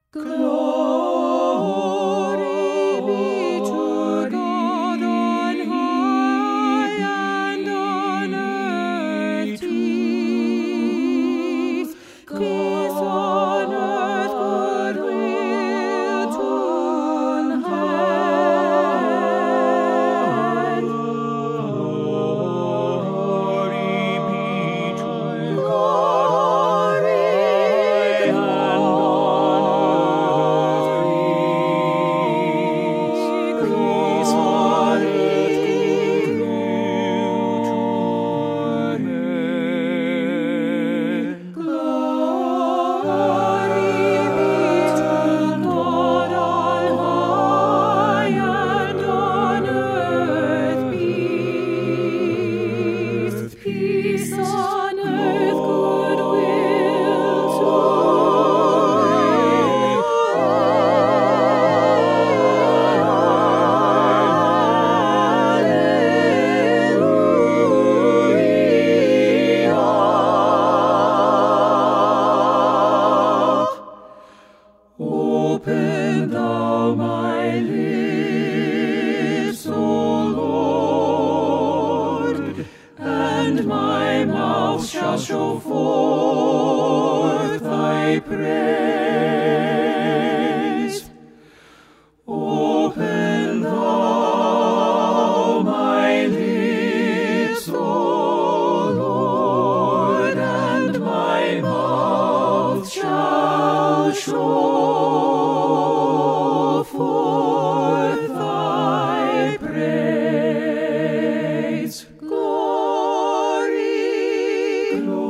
Glory be to God on high, and on earth peace. Peace on earth, goodwill to men. Glory be to Glory, peace on earth, goodwill to men. Glory be to God on high, and on earth peace. Peace on earth, goodwill to Open thou my lips, O Lord, and my mouth shall show forth thy praise. Open thou my lips, O Lord, and my mouth shall show forth thy praise. Glory, glory.